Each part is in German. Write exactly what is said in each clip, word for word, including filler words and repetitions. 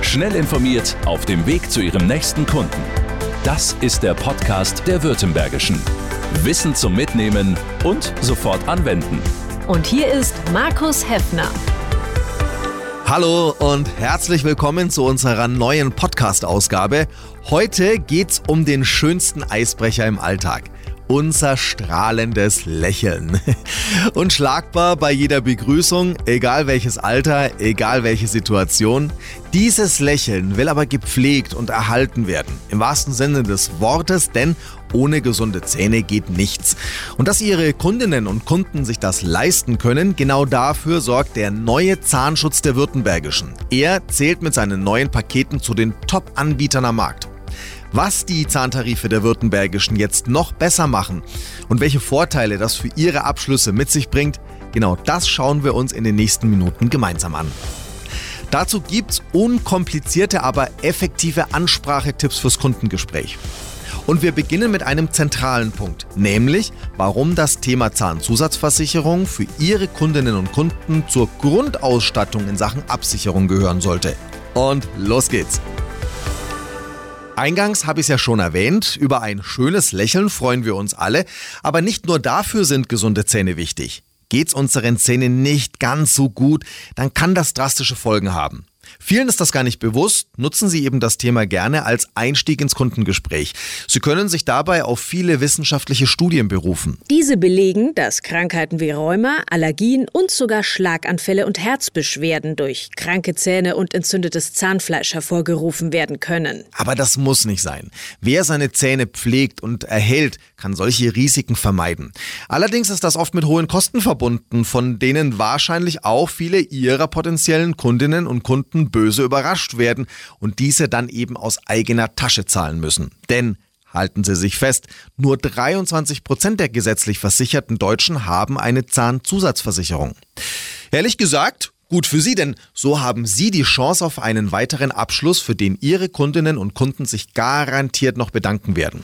Schnell informiert auf dem Weg zu Ihrem nächsten Kunden. Das ist der Podcast der Württembergischen. Wissen zum Mitnehmen und sofort anwenden. Und hier ist Markus Heffner. Hallo und herzlich willkommen zu unserer neuen Podcast-Ausgabe. Heute geht's um den schönsten Eisbrecher im Alltag. Unser strahlendes Lächeln. Unschlagbar bei jeder Begrüßung, egal welches Alter, egal welche Situation. Dieses Lächeln will aber gepflegt und erhalten werden. Im wahrsten Sinne des Wortes, denn ohne gesunde Zähne geht nichts. Und dass Ihre Kundinnen und Kunden sich das leisten können, genau dafür sorgt der neue Zahnschutz der Württembergischen. Er zählt mit seinen neuen Paketen zu den Top-Anbietern am Markt. Was die Zahntarife der Württembergischen jetzt noch besser machen und welche Vorteile das für Ihre Abschlüsse mit sich bringt, genau das schauen wir uns in den nächsten Minuten gemeinsam an. Dazu gibt's unkomplizierte, aber effektive Ansprachetipps fürs Kundengespräch. Und wir beginnen mit einem zentralen Punkt, nämlich warum das Thema Zahnzusatzversicherung für Ihre Kundinnen und Kunden zur Grundausstattung in Sachen Absicherung gehören sollte. Und los geht's! Eingangs habe ich es ja schon erwähnt, über ein schönes Lächeln freuen wir uns alle, aber nicht nur dafür sind gesunde Zähne wichtig. Geht's unseren Zähnen nicht ganz so gut, dann kann das drastische Folgen haben. Vielen ist das gar nicht bewusst, nutzen Sie eben das Thema gerne als Einstieg ins Kundengespräch. Sie können sich dabei auf viele wissenschaftliche Studien berufen. Diese belegen, dass Krankheiten wie Rheuma, Allergien und sogar Schlaganfälle und Herzbeschwerden durch kranke Zähne und entzündetes Zahnfleisch hervorgerufen werden können. Aber das muss nicht sein. Wer seine Zähne pflegt und erhält, kann solche Risiken vermeiden. Allerdings ist das oft mit hohen Kosten verbunden, von denen wahrscheinlich auch viele Ihrer potenziellen Kundinnen und Kunden böse überrascht werden und diese dann eben aus eigener Tasche zahlen müssen. Denn, halten Sie sich fest, nur dreiundzwanzig Prozent der gesetzlich versicherten Deutschen haben eine Zahnzusatzversicherung. Ehrlich gesagt, gut für Sie, denn so haben Sie die Chance auf einen weiteren Abschluss, für den Ihre Kundinnen und Kunden sich garantiert noch bedanken werden.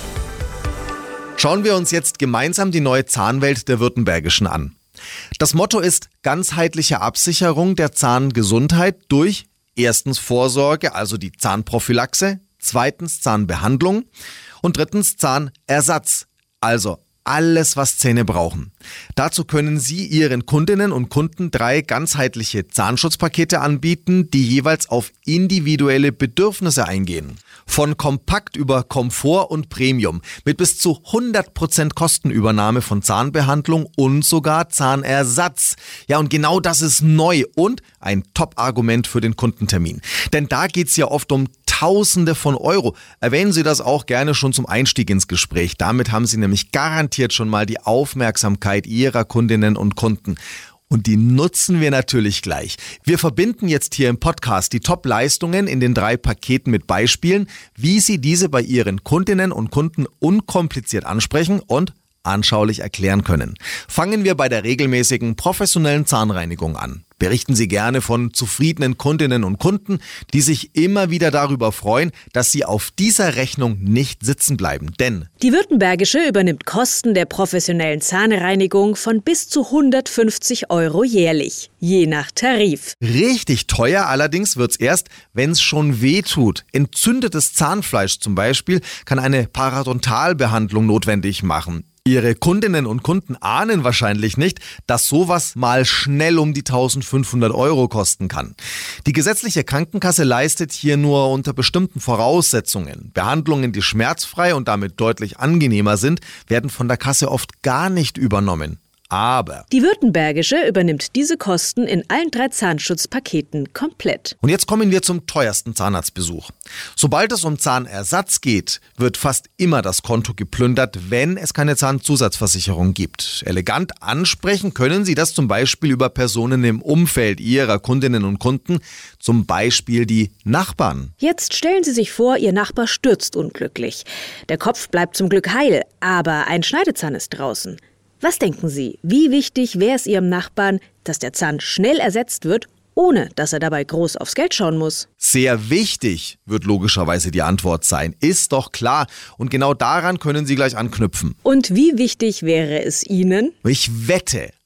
Schauen wir uns jetzt gemeinsam die neue Zahnwelt der Württembergischen an. Das Motto ist ganzheitliche Absicherung der Zahngesundheit durch erstens Vorsorge, also die Zahnprophylaxe, zweitens Zahnbehandlung und drittens Zahnersatz, also alles, was Zähne brauchen. Dazu können Sie Ihren Kundinnen und Kunden drei ganzheitliche Zahnschutzpakete anbieten, die jeweils auf individuelle Bedürfnisse eingehen. Von kompakt über Komfort und Premium mit bis zu hundert Prozent Kostenübernahme von Zahnbehandlung und sogar Zahnersatz. Ja, und genau das ist neu und ein Top-Argument für den Kundentermin. Denn da geht's ja oft um Tausende von Euro. Erwähnen Sie das auch gerne schon zum Einstieg ins Gespräch. Damit haben Sie nämlich garantiert schon mal die Aufmerksamkeit Ihrer Kundinnen und Kunden. Und die nutzen wir natürlich gleich. Wir verbinden jetzt hier im Podcast die Top-Leistungen in den drei Paketen mit Beispielen, wie Sie diese bei Ihren Kundinnen und Kunden unkompliziert ansprechen und anschaulich erklären können. Fangen wir bei der regelmäßigen professionellen Zahnreinigung an. Berichten Sie gerne von zufriedenen Kundinnen und Kunden, die sich immer wieder darüber freuen, dass sie auf dieser Rechnung nicht sitzen bleiben. Denn die Württembergische übernimmt Kosten der professionellen Zahnreinigung von bis zu hundertfünfzig Euro jährlich, je nach Tarif. Richtig teuer allerdings wird's erst, wenn es schon weh tut. Entzündetes Zahnfleisch zum Beispiel kann eine Parodontalbehandlung notwendig machen. Ihre Kundinnen und Kunden ahnen wahrscheinlich nicht, dass sowas mal schnell um die eintausendfünfhundert Euro kosten kann. Die gesetzliche Krankenkasse leistet hier nur unter bestimmten Voraussetzungen. Behandlungen, die schmerzfrei und damit deutlich angenehmer sind, werden von der Kasse oft gar nicht übernommen. Aber die Württembergische übernimmt diese Kosten in allen drei Zahnschutzpaketen komplett. Und jetzt kommen wir zum teuersten Zahnarztbesuch. Sobald es um Zahnersatz geht, wird fast immer das Konto geplündert, wenn es keine Zahnzusatzversicherung gibt. Elegant ansprechen können Sie das zum Beispiel über Personen im Umfeld Ihrer Kundinnen und Kunden, zum Beispiel die Nachbarn. Jetzt stellen Sie sich vor, Ihr Nachbar stürzt unglücklich. Der Kopf bleibt zum Glück heil, aber ein Schneidezahn ist draußen. Was denken Sie, wie wichtig wäre es Ihrem Nachbarn, dass der Zahn schnell ersetzt wird, ohne dass er dabei groß aufs Geld schauen muss? Sehr wichtig, wird logischerweise die Antwort sein. Ist doch klar. Und genau daran können Sie gleich anknüpfen. Und wie wichtig wäre es Ihnen? Ich wette,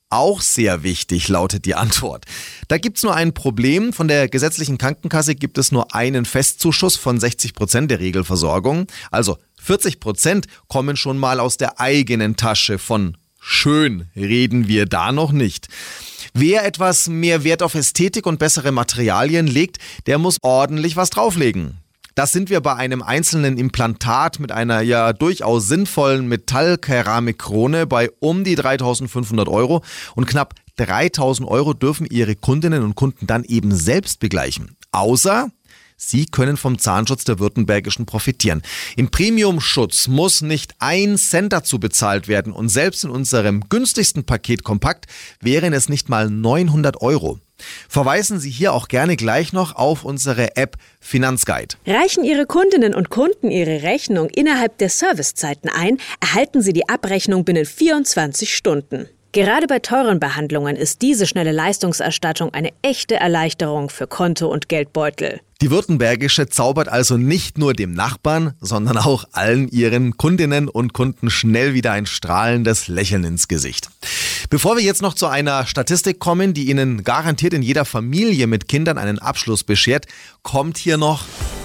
Auch sehr wichtig, lautet die Antwort. Da gibt's nur ein Problem. Von der gesetzlichen Krankenkasse gibt es nur einen Festzuschuss von sechzig Prozent der Regelversorgung. Also vierzig Prozent kommen schon mal aus der eigenen Tasche. Von schön reden wir da noch nicht. Wer etwas mehr Wert auf Ästhetik und bessere Materialien legt, der muss ordentlich was drauflegen. Das sind wir bei einem einzelnen Implantat mit einer ja durchaus sinnvollen Metallkeramikkrone bei um die dreitausendfünfhundert Euro und knapp dreitausend Euro dürfen Ihre Kundinnen und Kunden dann eben selbst begleichen. Außer Sie können vom Zahnschutz der Württembergischen profitieren. Im Premium-Schutz muss nicht ein Cent dazu bezahlt werden und selbst in unserem günstigsten Paket Kompakt wären es nicht mal neunhundert Euro. Verweisen Sie hier auch gerne gleich noch auf unsere App Finanzguide. Reichen Ihre Kundinnen und Kunden ihre Rechnung innerhalb der Servicezeiten ein, erhalten Sie die Abrechnung binnen vierundzwanzig Stunden. Gerade bei teuren Behandlungen ist diese schnelle Leistungserstattung eine echte Erleichterung für Konto und Geldbeutel. Die Württembergische zaubert also nicht nur dem Nachbarn, sondern auch allen ihren Kundinnen und Kunden schnell wieder ein strahlendes Lächeln ins Gesicht. Bevor wir jetzt noch zu einer Statistik kommen, die Ihnen garantiert in jeder Familie mit Kindern einen Abschluss beschert, kommt hier noch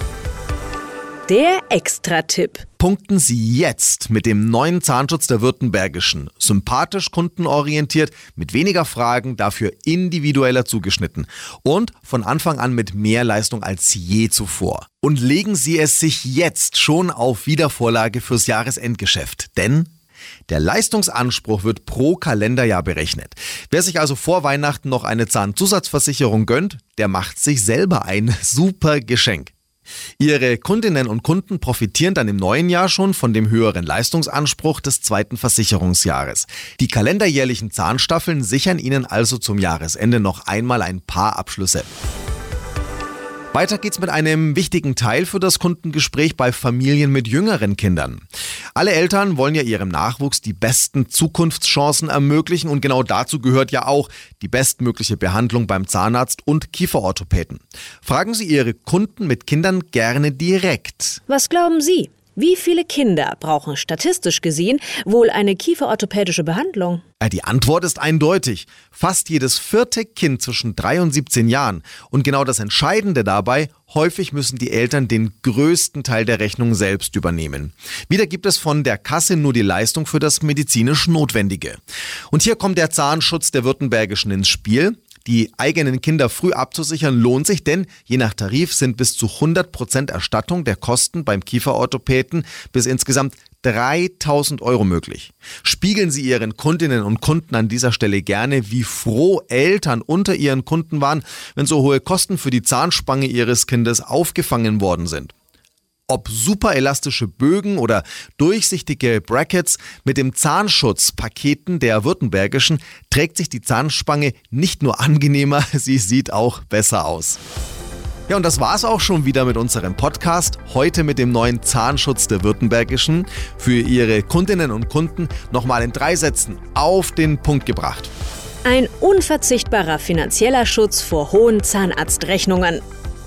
der Extra-Tipp. Punkten Sie jetzt mit dem neuen Zahnschutz der Württembergischen. Sympathisch kundenorientiert, mit weniger Fragen, dafür individueller zugeschnitten. Und von Anfang an mit mehr Leistung als je zuvor. Und legen Sie es sich jetzt schon auf Wiedervorlage fürs Jahresendgeschäft. Denn der Leistungsanspruch wird pro Kalenderjahr berechnet. Wer sich also vor Weihnachten noch eine Zahnzusatzversicherung gönnt, der macht sich selber ein super Geschenk. Ihre Kundinnen und Kunden profitieren dann im neuen Jahr schon von dem höheren Leistungsanspruch des zweiten Versicherungsjahres. Die kalenderjährlichen Zahnstaffeln sichern Ihnen also zum Jahresende noch einmal ein paar Abschlüsse. Weiter geht's mit einem wichtigen Teil für das Kundengespräch bei Familien mit jüngeren Kindern. Alle Eltern wollen ja ihrem Nachwuchs die besten Zukunftschancen ermöglichen und genau dazu gehört ja auch die bestmögliche Behandlung beim Zahnarzt und Kieferorthopäden. Fragen Sie Ihre Kunden mit Kindern gerne direkt. Was glauben Sie? Wie viele Kinder brauchen statistisch gesehen wohl eine kieferorthopädische Behandlung? Die Antwort ist eindeutig. Fast jedes vierte Kind zwischen drei und siebzehn Jahren. Und genau das Entscheidende dabei, häufig müssen die Eltern den größten Teil der Rechnung selbst übernehmen. Wieder gibt es von der Kasse nur die Leistung für das medizinisch Notwendige. Und hier kommt der Zahnschutz der Württembergischen ins Spiel. Die eigenen Kinder früh abzusichern lohnt sich, denn je nach Tarif sind bis zu hundert Prozent Erstattung der Kosten beim Kieferorthopäden bis insgesamt dreitausend Euro möglich. Spiegeln Sie Ihren Kundinnen und Kunden an dieser Stelle gerne, wie froh Eltern unter ihren Kunden waren, wenn so hohe Kosten für die Zahnspange ihres Kindes aufgefangen worden sind. Ob superelastische Bögen oder durchsichtige Brackets, mit dem Zahnschutzpaketen der Württembergischen trägt sich die Zahnspange nicht nur angenehmer, sie sieht auch besser aus. Ja, und das war's auch schon wieder mit unserem Podcast. Heute mit dem neuen Zahnschutz der Württembergischen. Für Ihre Kundinnen und Kunden nochmal in drei Sätzen auf den Punkt gebracht. Ein unverzichtbarer finanzieller Schutz vor hohen Zahnarztrechnungen.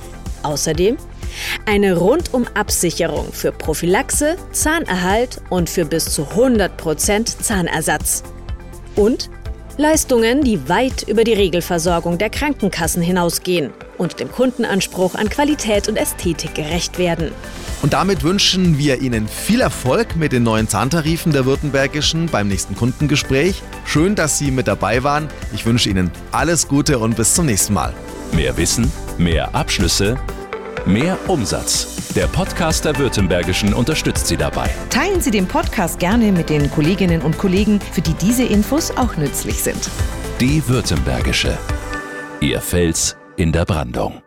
Außerdem eine Rundum-Absicherung für Prophylaxe, Zahnerhalt und für bis zu hundert Prozent Zahnersatz. Und Leistungen, die weit über die Regelversorgung der Krankenkassen hinausgehen und dem Kundenanspruch an Qualität und Ästhetik gerecht werden. Und damit wünschen wir Ihnen viel Erfolg mit den neuen Zahntarifen der Württembergischen beim nächsten Kundengespräch. Schön, dass Sie mit dabei waren. Ich wünsche Ihnen alles Gute und bis zum nächsten Mal. Mehr Wissen, mehr Abschlüsse, mehr Umsatz. Der Podcast der Württembergischen unterstützt Sie dabei. Teilen Sie den Podcast gerne mit den Kolleginnen und Kollegen, für die diese Infos auch nützlich sind. Die Württembergische. Ihr Fels in der Brandung.